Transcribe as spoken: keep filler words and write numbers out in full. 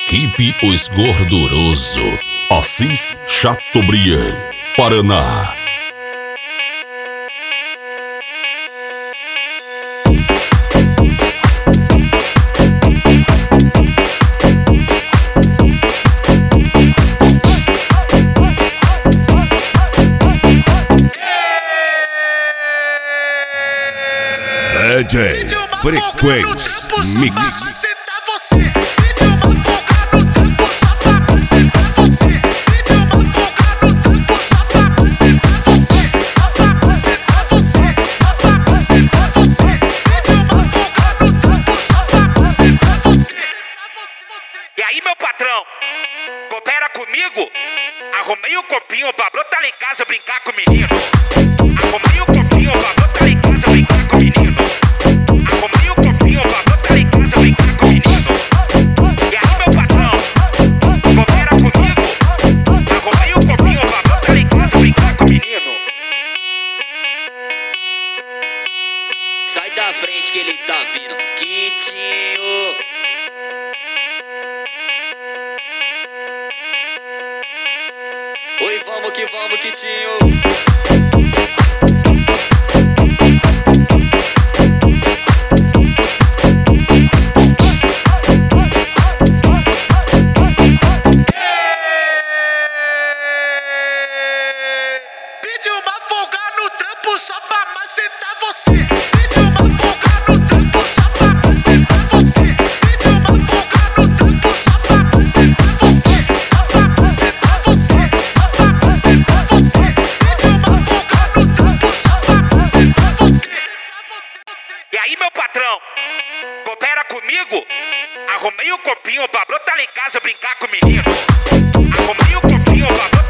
Equipe Os Gorduroso, Assis Chateaubriand, Paraná. D J Frequência Mix. E aí, meu patrão, coopera comigo? Arrumei o copinho pra brotar lá em casa brincar com o menino. Arrumei o copinho pra brotar lá em casa brincar com o menino. Arrumei o copinho pra brotar lá em casa brincar com o menino. E aí, meu patrão, coopera comigo? Arrumei o copinho pra brotar lá em casa brincar com o menino. Sai da frente que ele tá vindo, Quitinho. Oi, vamos que vamos, Quitinho. Pediu uma folga no trampo só pra macetar você. Pediu uma folga no trampo só pra macetar você. Pediu uma folga no trampo só pra macetar você. Só pra macetar você. Só pra macetar você. Pediu uma folga no trampo só pra macetar você. E aí, meu patrão, coopera comigo? Arrumei o copinho pra brotar lá em casa brincar com o menino. Arrumei o copinho pra brotar